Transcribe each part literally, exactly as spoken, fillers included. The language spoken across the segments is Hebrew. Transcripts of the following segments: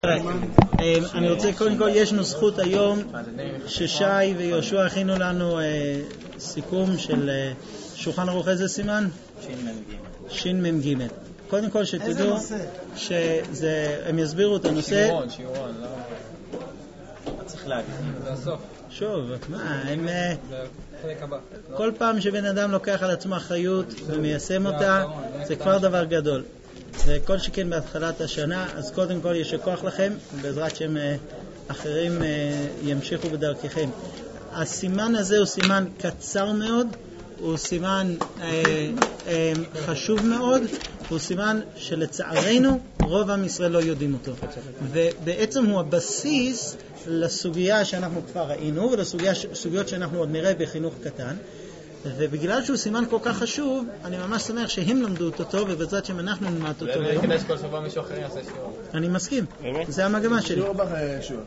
אני רוצה קודם כל, יש לנו זכות היום ששי ויהושע הכינו לנו סיכום של שולחן ערוך. איזה סימן? שין מם ג'. קודם כל שתדעו שהם יסבירו את הנושא. שיעורון, שיעורון, לא... צריך להגיד, זה הסוף. שוב, מה, הם... כל פעם שבן אדם לוקח על עצמו אחריות ומיישם אותה, זה כבר דבר גדול. וכל שכן בהתחלת השנה, אז קודם כל יש כוח לכם, בעזרת שהם אחרים ימשיכו בדרככם. הסימן הזה הוא סימן קצר מאוד, הוא סימן אה, אה, חשוב מאוד, הוא סימן שלצערנו רוב עם ישראל לא יודעים אותו. ובעצם הוא הבסיס לסוגיה שאנחנו כבר ראינו, ולסוגיות שאנחנו עוד נראה בחינוך קטן. ובגלל שהוא סימן כל כך חשוב, אני ממש שמח שהם למדו אותו, ובעזרת שם אנחנו נלמד אותו. אולי כדאי שכל שבוע מישהו אחר יעשה שיעור. אני מסכים, זה המגמה שלי. שיעור בשיעור.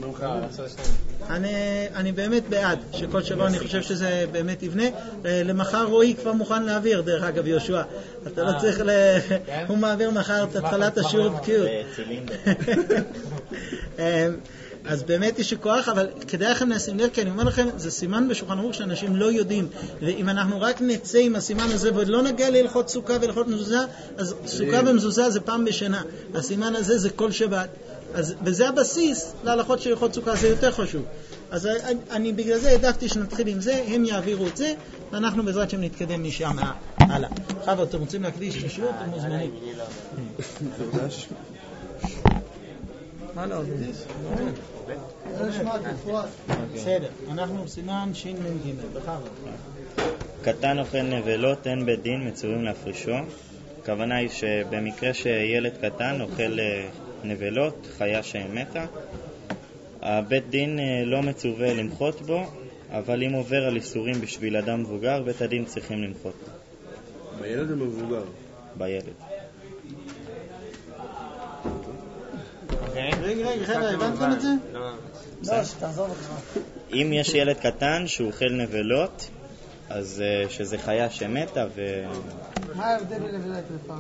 אני באמת בעד שכל שבוע, אני חושב שזה באמת יבנה. למחר רועי כבר מוכן להעביר, דרך אגב יהושע, אתה לא צריך, הוא מעביר מחר את התחלת השיעור בקיאות. אז באמת יש כוח, אבל כדאי לכם לשים לב, כי אני אומר לכם, זה סימן בשולחן ערוך שאנשים לא יודעים, ואם אנחנו רק נצא עם הסימן הזה ועוד לא נגיע להלכות סוכה והלכות מזוזה, אז סוכה ומזוזה זה פעם בשנה, הסימן הזה זה כל שבת, אז, וזה הבסיס להלכות של הלכות סוכה, זה יותר חשוב. אז אני, אני בגלל זה העדפתי שנתחיל עם זה, הם יעבירו את זה, ואנחנו בעזרת שם נתקדם משם הלאה. חבר, אתם רוצים להקדיש את השיעור? אתם מוזמנים. מה לא עובד? בסדר, אנחנו סימן שין מן ג' בכבוד. קטן אוכל נבלות, אין בית דין מצווים להפרישו. הכוונה היא שבמקרה שילד קטן אוכל נבלות, חיה שמתה, הבית דין לא מצווה למחות בו, אבל אם עובר על איסורים בשביל אדם מבוגר, בית הדין צריכים למחות. בילד או מבוגר? בילד. רגע, רגע, חבר'ה, הבנתם את זה? לא, שתעזור בבקשה. אם יש ילד קטן שהוא אוכל נבלות, אז שזה חיה שמתה ו... מה ההבדל בין נבלה לטרפה?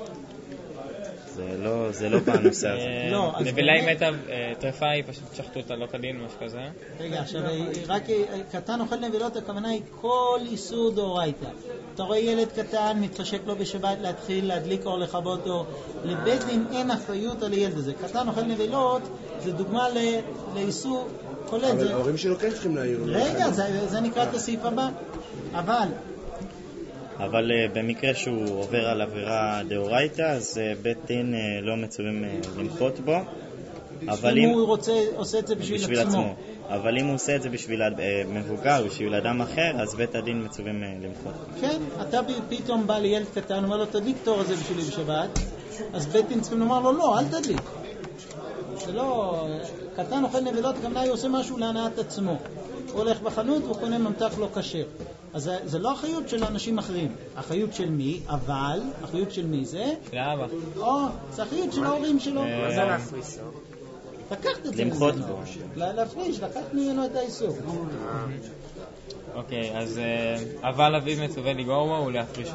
זה לא, זה לא בנושא הזה. נבלה היא מתה, טרפה היא פשוט שחטו אותה, לא כדין, משהו כזה. רגע, עכשיו, רק קטן אוכל נבלות, הכוונה היא כל איסור דאורייתא. אתה רואה ילד קטן, מתחשק לו בשבת להתחיל להדליק אור לכבות אור. לבית דין אין אחריות על הילד הזה. קטן אוכל נבלות, זה דוגמה לאיסור כולל. אבל ההורים שלו כן צריכים להעיר. רגע, זה נקרא את הסעיף הבא. אבל... אבל uh, במקרה שהוא עובר על עבירה דאורייתא, אז uh, בית דין uh, לא מצווים uh, למחות בו. אבל אם הוא רוצה, עושה את זה בשביל, בשביל עצמו. עצמו. אבל אם הוא עושה את זה בשביל uh, מבוגר, בשביל אדם אחר, אז בית הדין מצווים uh, למחות. כן, אתה פתאום בא לילד קטן, אומר לו, תדליק תור הזה בשבילי בשבת, אז בית דין צריכים לומר לו, לא, אל תדליק. זה לא... קטן אוכל נבלות, גם הוא עושה משהו להנאת עצמו. הוא הולך בחנות וקונה ממתק לא כשר. אז זה, זה לא אחריות של אנשים אחרים. אחריות של מי? אבל, אחריות של מי זה? של האבא. או, זה אחריות של ההורים שלו. מה זה להפריש? לקחת את זה. למחות בו. להפריש, לקחת ממנו את האיסור. אוקיי, אז אבל אביו מצווה לגרור בו ולהפרישו.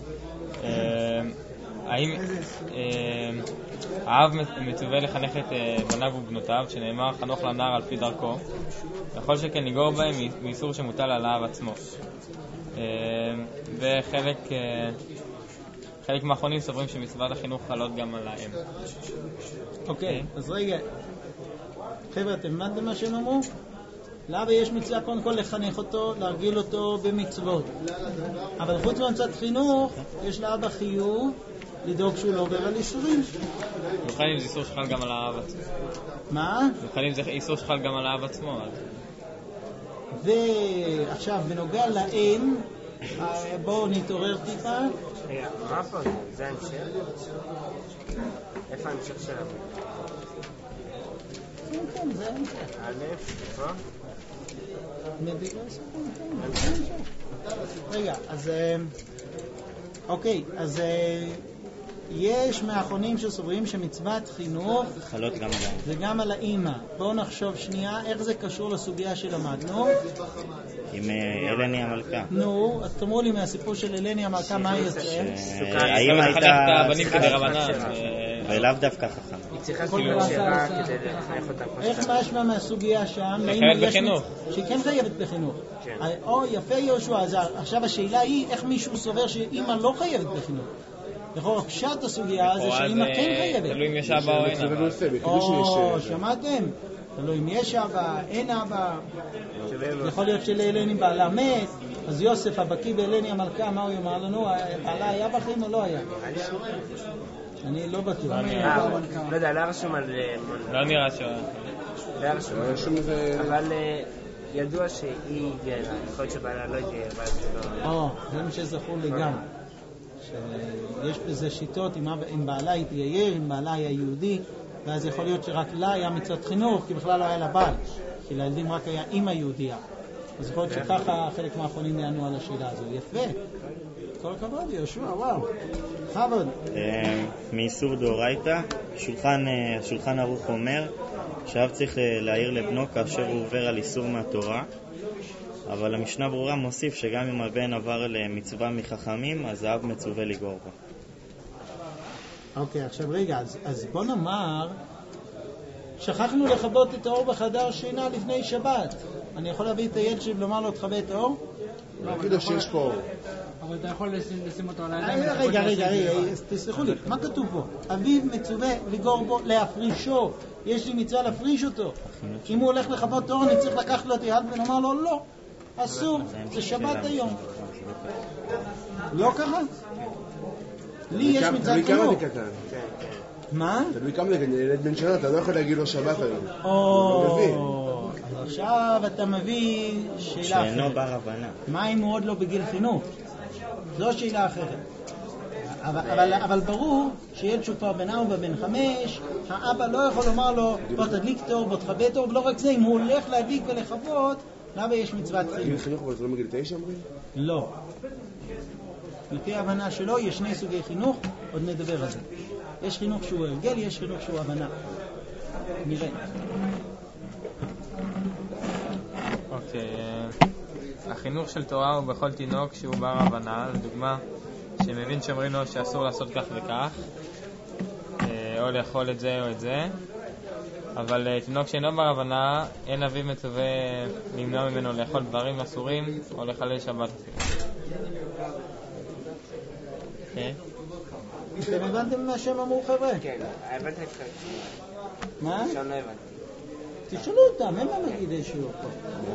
האם האב מצווה לחנך את בניו ובנותיו, שנאמר חנוך לנער על פי דרכו, יכול שכן לגור בהם מאיסור שמוטל על האב עצמו. וחלק חלק מהאחרונים סוברים שמצוות החינוך חלות גם על האם. אוקיי, אז רגע, חבר'ה, אתם למדתם מה שהם אמרו? לאבא יש מצווה קודם כל לחנך אותו, להרגיל אותו במצוות. אבל חוץ מהמצוות חינוך, יש לאבא חיוב לדאוג שהוא לא עובר על איסורים. נוכל אם זה איסור שחל גם על האב עצמו. מה? נוכל אם זה איסור שחל גם על האב עצמו. ועכשיו, בנוגע לאם, בואו נתעורר טיפה. מה פה? זה ההמשך? איפה ההמשך שלנו? כן, כן, זה ההמשך. א', איפה? רגע, אז אוקיי, אז יש מהאחרונים שסוברים שמצוות חינוך חלות גם גם זה גם על האמא. בואו נחשוב שנייה איך זה קשור לסוגיה שלמדנו עם אלני המלכה. נו, אז תאמרו לי מהסיפור של אלני המלכה מה יוצא? האמא הייתה הבנים כדרבנן ולאו דווקא חכם. צריכה כאילו שירה כדי לחנך אותה. איך משמע מהסוגיה שם? חייבת בחינוך. שהיא כן חייבת בחינוך. או יפה יהושע, אז עכשיו השאלה היא איך מישהו סובר שאמא לא חייבת בחינוך. לכאורה פשט הסוגיה זה שאמא כן חייבת. תלוי אם יש אבא או אין אבא. או, שמעתם? תלוי אם יש אבא, אין אבא. יכול להיות שלאלני בעלה מת, אז יוסף הבקי באלני המלכה, מה הוא יאמר לנו? בעלה היה בחיים או לא היה? אני לא בטוח. לא יודע, לא רשום על... לא נראה שהוא... לא רשום, אבל ידוע שהיא גאה, יכול להיות שבעלה לא גאה, אבל זה לא... או, זה מה שזכור לי גם. שיש בזה שיטות, אם בעלה התגייר, אם בעלה היה יהודי, ואז יכול להיות שרק לה היה מצוות חינוך, כי בכלל לא היה לה בעל, כי לילדים רק היה אמא יהודיה. אז יכול להיות שככה חלק מהאחרונים יענו על השאלה הזו. יפה. כל הכבוד, יהושע, וואו. חבוד. מאיסור דאורייתא, שולחן ערוך אומר שאב צריך להעיר לבנו כאשר הוא עובר על איסור מהתורה, אבל המשנה ברורה מוסיף שגם אם הבן עבר למצווה מחכמים, אז האב מצווה לגור בו. אוקיי, עכשיו רגע, אז, אז בוא נאמר, שכחנו לכבות את האור בחדר שינה לפני שבת. אני יכול להביא את הילד שלי ולומר לו, תכבה את האור? להגיד לו שיש פה אור. אבל אתה יכול לשים אותו על הידיים. רגע, רגע, רגע, תסלחו לי, מה כתוב פה? אביו מצווה לגור בו, להפרישו. יש לי מצווה להפריש אותו. אם הוא הולך לכבות אור, אני צריך לקחת לו את היד ולומר לו, לא, אסור, זה שבת היום. לא ככה? לי יש מצוות חינוך. מה? תלוי כמה זה, ילד בן שנה, אתה לא יכול להגיד לו שבת היום. או, עכשיו אתה מביא שאלה אחרת. שאינו בר הבנה. מה אם הוא עוד לא בגיל חינוך? זו שאלה אחרת. אבל, אבל ברור שילד שהוא כבר בן ארבע, בן חמש, האבא לא יכול לומר לו, בוא תדליק תור, בוא תכבה תור, ולא רק זה, אם הוא הולך להדליק ולכבות, למה יש מצוות חינוך? בגיל חינוך, אבל זה לא מגיל תשע, אומרים? לא. לפי ההבנה שלו, יש שני סוגי חינוך, עוד נדבר על זה. יש חינוך שהוא הרגל, יש חינוך שהוא הבנה. נראה. אוקיי, החינוך של תורה הוא בכל תינוק שהוא בר הבנה, לדוגמה, שמבין שאומרים לו שאסור לעשות כך וכך, או לאכול את זה או את זה, אבל תינוק שאינו בר הבנה, אין אביו מצווה למנוע ממנו לאכול דברים אסורים או לחלל שבת. אתם הבנתם מה שהם אמרו, חבר'ה? כן, הבנתי את זה. מה? שם לא הבנתי. תשאלו אותם, הם לא מגידי שיעור פה.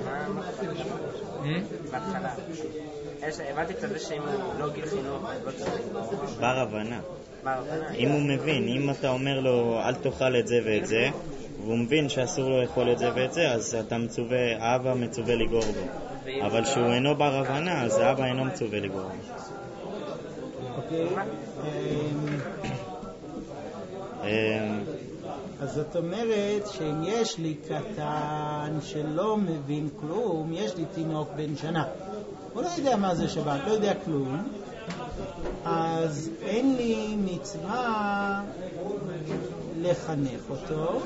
בהתחלה. הבנתי קצת זה שאם הוא לא גיל חינוך, לא צריך... בר הבנה. בר הבנה. אם הוא מבין, אם אתה אומר לו אל תאכל את זה ואת זה, והוא מבין שאסור לו לאכול את זה ואת זה, אז אתה מצווה, האבא מצווה לגור בו. אבל שהוא אינו בר הבנה, אז האבא אינו מצווה לגור בו. אוקיי. אז זאת אומרת שאם יש לי קטן שלא מבין כלום, יש לי תינוק בן שנה, הוא לא יודע מה זה שבת, לא יודע כלום, אז אין לי מצווה לחנך אותו.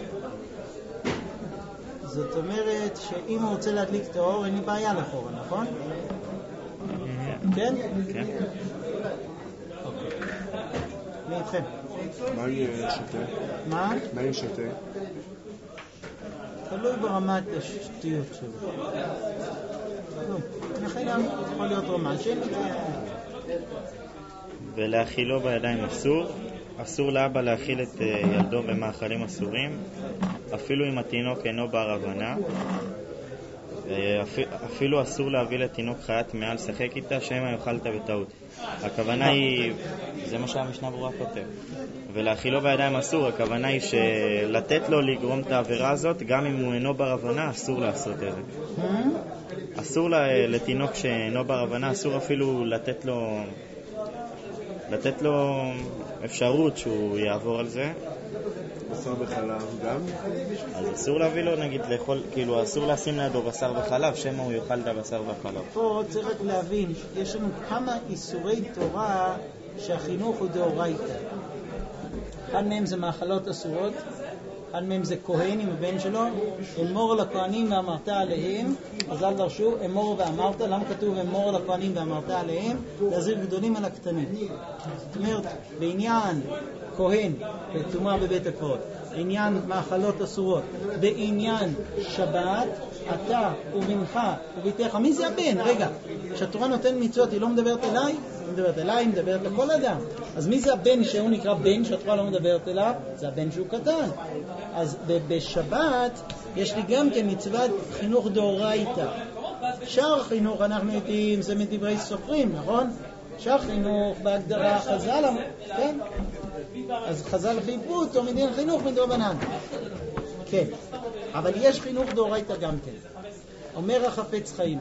זאת אומרת שאם הוא רוצה להדליק את האור, אין לי בעיה לחור, נכון? כן? כן. אני איתכם. מה עם שותה? מה? מה עם שותה? תלוי ברמת השטויות שלו. לכן גם יכול להיות רמה של... ולהאכילו בידיים אסור. אסור לאבא להאכיל את ילדו במאכלים אסורים, אפילו אם התינוק אינו בר הבנה. אפילו אסור להביא לתינוק חיית מעל שחק איתה שמא יאכלת בטעות. הכוונה היא, זה מה שהמשנה ברורה כותב, ולהאכילו בידיים אסור. הכוונה היא שלתת לו לגרום את העבירה הזאת, גם אם הוא אינו בר הבנה, אסור לעשות את זה. אסור לתינוק שאינו בר הבנה, אסור אפילו לתת לו לתת לו אפשרות שהוא יעבור על זה. בשר וחלב גם? אז אסור להביא לו, נגיד, לאכול, כאילו אסור לשים לידו בשר וחלב, שמא הוא יאכל את הבשר והחלב. פה צריך רק להבין, יש לנו כמה איסורי תורה שהחינוך הוא דאורייתא. אחד מהם זה מאכלות אסורות, אחד מהם זה כהן עם הבן שלו, אמור לכהנים ואמרת עליהם, אז אל דרשו, אמור ואמרת, למה כתוב אמור לכהנים ואמרת עליהם? להזיר גדולים על הקטנים. זאת אומרת, בעניין כהן וטומאה בבית הקברות, עניין מאכלות אסורות. בעניין שבת, אתה ובנך וביתך. מי זה הבן? רגע, כשהתורה נותן מצוות היא לא מדברת אליי? היא מדברת אליי, היא מדברת לכל אדם. אז מי זה הבן שהוא נקרא בן שהתורה לא מדברת אליו? זה הבן שהוא קטן. אז בשבת יש לי גם כן מצוות חינוך דאורייתא. שאר חינוך אנחנו יודעים, זה מדברי סופרים, נכון? שאר חינוך בהגדרה חז"ל, כן? אז חז"ל חייבו אותו מדין חינוך מדרבנן. כן, אבל יש חינוך דאורייתא גם כן. אומר החפץ חיים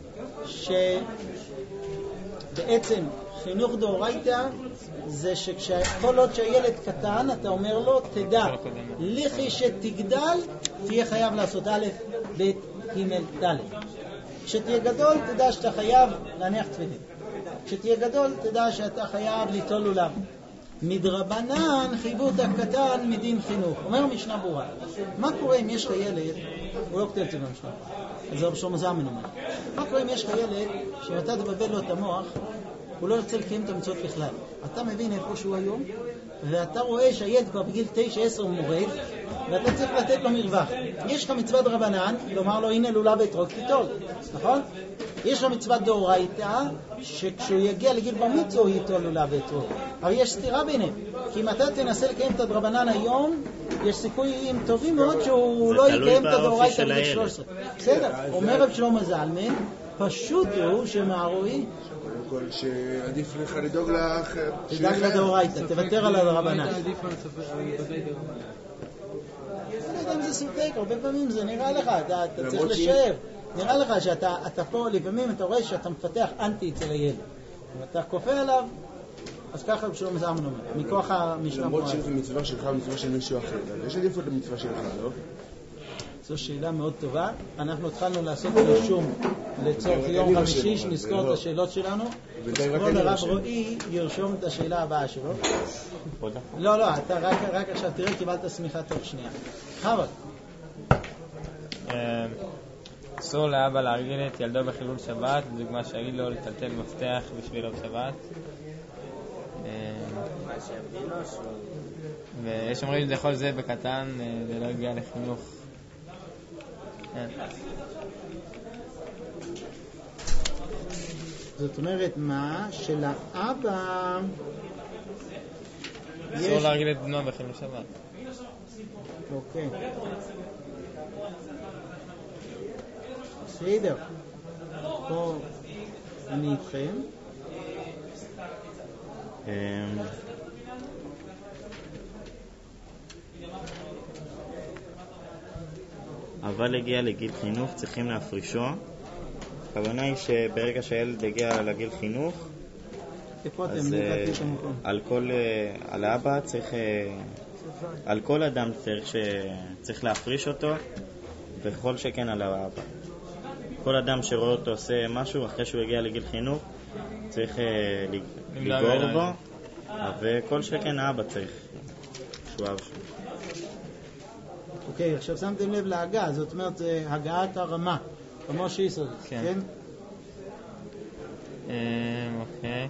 שבעצם חינוך דאורייתא זה שכל עוד שהילד קטן אתה אומר לו תדע לכי שתגדל תהיה חייב לעשות א' ב' ג' ד'. כשתהיה גדול תדע שאתה חייב להניח תפילין. כשתהיה גדול תדע שאתה חייב ליטול לולב. מדרבנן חייבו את הקטן מדין חינוך. אומר משנה ברורה, מה קורה אם יש לך ילד, הוא לא כתב את זה במשנה, אז זה בשום זמן אומר, מה קורה אם יש לך ילד שאם אתה תבלבל לו את המוח הוא לא ירצה לקיים את המצוות בכלל. אתה מבין איפה שהוא היום ואתה רואה שהילד כבר בגיל תשע עשר הוא מורד ואתה צריך לתת לו מרווח. יש לך מצוות דרבנן לומר לו הנה לולב ואתרוג תיטול, נכון? יש לו מצוות דאורייתא שכשהוא יגיע לגיל בר מצווה הוא ייטול לולב ואתרוג. אבל יש סתירה ביניהם, כי אם אתה תנסה לקיים את הדרבנן היום יש סיכויים טובים מאוד שהוא לא יקיים את הדאורייתא בגיל שלוש עשרה. בסדר, אומר רב שלמה זלמן פשוט הוא שמערוי כל שעדיף לך לדאוג לך תדאג לדאורייתא, תוותר על הדרבנן. לא יודע אם זה ספק, הרבה פעמים זה נראה לך, אתה צריך לשאר. נראה לך שאתה פה, לפעמים אתה רואה שאתה מפתח אנטי אצל הילד. אם אתה כופה עליו, אז ככה בשביל מזעמן אומר, מכוח המשנה. למרות שזה מצווה שלך ומצווה של מישהו אחר. יש עדיפות למצווה שלך, לא? זו שאלה מאוד טובה. אנחנו התחלנו לעשות רישום לצורך יום חמישי, שנזכור את השאלות שלנו. כבוד הרב רועי ירשום את השאלה הבאה שלו. לא, לא, אתה רק עכשיו תראה, קיבלת סמיכה תוך שנייה. חבל. אסור לאבא לארגן את ילדו בחילול שבת, דוגמה שיגיד לו לטלטל מפתח בשבילו בשבת. ויש אומרים שזה יכול זה בקטן, זה לא הגיע לחינוך. זאת אומרת מה? שלאבא אסור להרגיל את בנו בחילול שבת. אוקיי. בסדר. פה אני איתכם. אבל הגיע לגיל חינוך צריכים להפרישו. הכוונה היא שברגע שהילד הגיע לגיל חינוך אז על כל על האבא צריך על כל אדם צריך צריך להפריש אותו, וכל שכן על האבא. כל אדם שרואה אותו עושה משהו אחרי שהוא הגיע לגיל חינוך צריך לגור בו, וכל שכן האבא צריך שהוא אב שלו. אוקיי, עכשיו שמתם לב להגעה, זאת אומרת זה הגעת הרמה, כמו שיסוד, כן? אוקיי.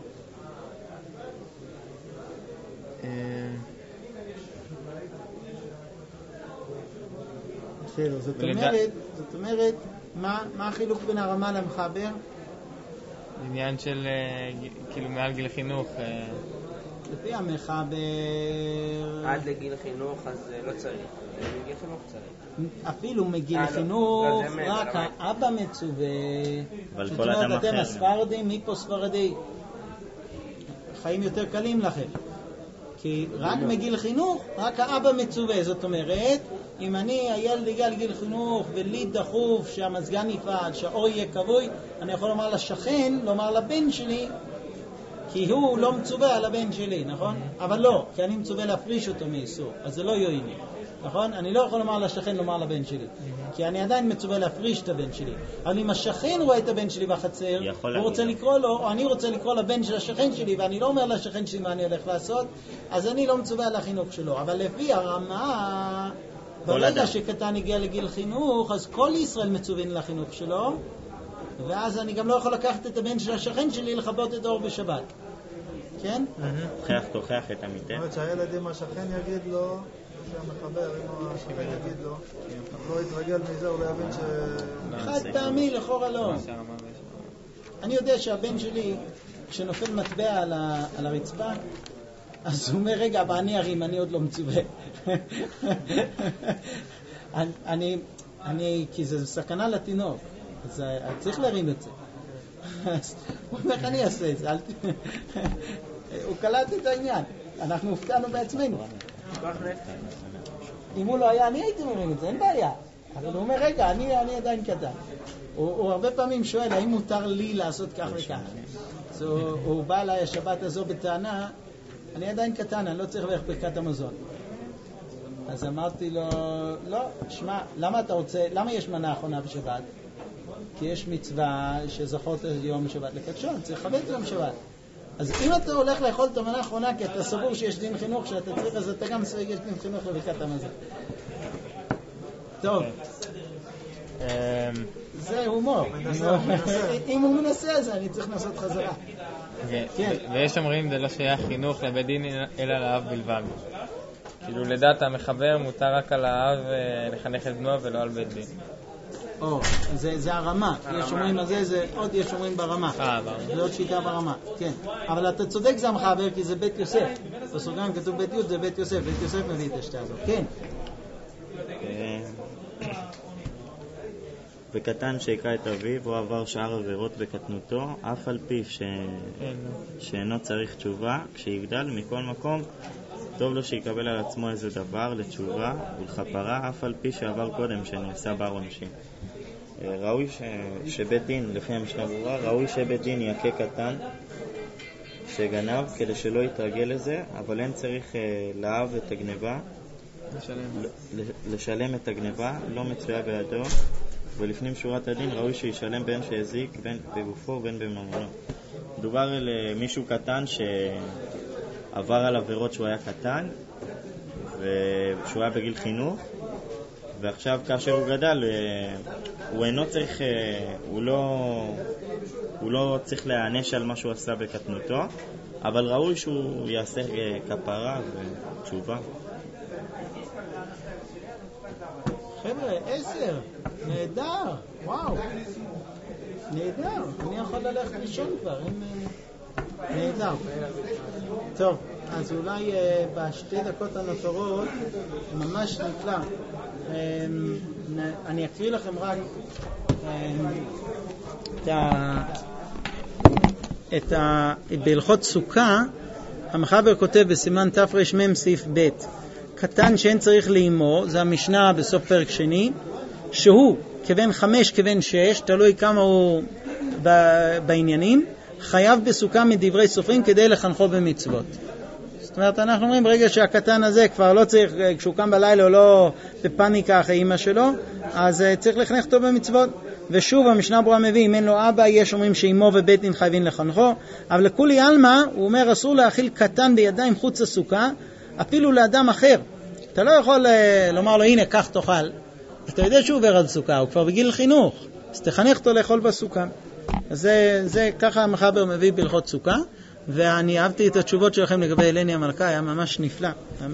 בסדר, זאת אומרת, זאת אומרת, מה החילוק בין הרמה למחבר? עניין של כאילו מעל גיל חינוך. לפי המחבר עד לגיל חינוך אז לא צריך, מגיל חינוך צריך. אפילו מגיל חינוך רק האבא מצווה. אבל כל אדם אחר. אתם הספרדים, מי פה ספרדי? חיים יותר קלים לכם, כי רק מגיל חינוך רק האבא מצווה. זאת אומרת אם אני הילד הגיע לגיל חינוך ולי דחוף שהמזגן יפעל, שהאור יהיה כבוי, אני יכול לומר לשכן, לומר לבן שלי, כי הוא לא מצווה על הבן שלי, נכון? אבל לא, כי אני מצווה להפריש אותו מאיסור, אז זה לא יועיל לי, נכון? אני לא יכול לומר לשכן לומר לבן שלי, כי אני עדיין מצווה להפריש את הבן שלי. אבל אם השכן רואה את הבן שלי בחצר, הוא רוצה לקרוא לו, או אני רוצה לקרוא לבן של השכן שלי, ואני לא אומר לשכן שלי מה אני הולך לעשות, אז אני לא מצווה על החינוך שלו. אבל לפי הרמה, ברגע שקטן הגיע לגיל חינוך, אז כל ישראל מצווין לחינוך שלו, ואז אני גם לא יכול לקחת את הבן של השכן שלי לכבות את האור בשבת. כן? הוכח תוכח את המיטה. זאת אומרת שהילד עם השכן יגיד לו שהמחבר, אם השכן יגיד לו, לא יתרגל מזה, הוא לא יבין ש... חד פעמי לחורה לא. אני יודע שהבן שלי, כשנופל מטבע על, ה, על הרצפה, אז הוא אומר, רגע, אבל אני ארים, אני עוד לא מצווה. אני, אני, כי זה סכנה לתינוק, אז צריך להרים את זה. הוא אומר, אני אעשה את זה, אל ת... הוא קלט את העניין. אנחנו הופתענו בעצמנו. אם הוא לא היה, אני הייתי מרים את זה, אין בעיה. אבל הוא אומר, רגע, אני, אני עדיין קטן. הוא, הוא הרבה פעמים שואל, האם מותר לי לעשות כך וכך? So, הוא בא אליי השבת הזו בטענה, אני עדיין קטן, אני לא צריך לברך ברכת המזון. אז אמרתי לו, לא, שמע, למה אתה רוצה, למה יש מנה האחרונה בשבת? כי יש מצווה שזכות יום שבת לקדשו, צריך לכבד את יום שבת. אז אם אתה הולך לאכול את המנה האחרונה, כי אתה סבור שיש דין חינוך שאתה צריך, אז אתה גם סבור יש דין חינוך לברכת המזון. טוב. זה הומור. אם הוא מנסה, אז אני צריך לנסות חזרה. ויש אומרים, זה לא שייך חינוך לבית דין אלא לאב בלבד. כאילו לדעת המחבר מותר רק על האב לחנך את בנו ולא על בית דין. או, זה הרמה. יש אומרים על זה, זה עוד יש אומרים ברמה. זה עוד שיטה ברמה, כן. אבל אתה צודק זה המחבר, כי זה בית יוסף. בסוגריים כתוב בית י' זה בית יוסף. בית יוסף מביא את השתה הזאת. כן. וקטן שיקע את אביו, הוא עבר שאר עבירות בקטנותו, אף על פיו ש... שאינו צריך תשובה, כשיגדל מכל מקום, טוב לו שיקבל על עצמו איזה דבר לתשובה ולכפרה, אף על פי שעבר קודם שנעשה בר עונשין. ראוי ש... שבית דין, לפי המשנה ברורה, ראוי שבית דין יקה קטן שגנב כדי שלא יתרגל לזה, אבל אין צריך לאב את הגניבה, לשלם. לשלם את הגניבה, לא מצויה בידו, ולפנים שורת הדין ראוי שישלם בין שהזיק, בין בגופו ובין בממונו. מדובר על מישהו קטן שעבר על עבירות שהוא היה קטן, ושהוא היה בגיל חינוך, ועכשיו כאשר הוא גדל, הוא אינו צריך, הוא לא, הוא לא צריך להענש על מה שהוא עשה בקטנותו, אבל ראוי שהוא יעשה כפרה ותשובה. חבר'ה, עשר, נהדר, וואו, נהדר, אני יכול ללכת לישון כבר, הם... נהדר. טוב, אז אולי בשתי דקות הנותרות, ממש נפלא, אני אקריא לכם רק את ה... את ה... בהלכות סוכה, המחבר כותב בסימן תרמ"ם סעיף ב' קטן שאין צריך לאמו, זה המשנה בסוף פרק שני, שהוא כבן חמש כבן שש, תלוי כמה הוא בעניינים, חייב בסוכה מדברי סופרים כדי לחנכו במצוות. זאת אומרת, אנחנו אומרים, ברגע שהקטן הזה כבר לא צריך, כשהוא קם בלילה או לא בפניקה אחרי אמא שלו, אז צריך לחנך אותו במצוות. ושוב, המשנה ברורה מביא, אם אין לו אבא, יש אומרים שאמו ובית דין חייבים לחנכו, אבל לכולי עלמא, הוא אומר, אסור להאכיל קטן בידיים חוץ הסוכה, אפילו לאדם אחר. אתה לא יכול לומר לו, הנה, כך תאכל. אתה יודע שהוא עובר עד סוכה, הוא כבר בגיל חינוך, אז תחנך אותו לאכול בסוכה. אז זה, זה ככה המחבר מביא בהלכות סוכה, ואני אהבתי את התשובות שלכם לגבי אלני המלכה, היה ממש נפלא.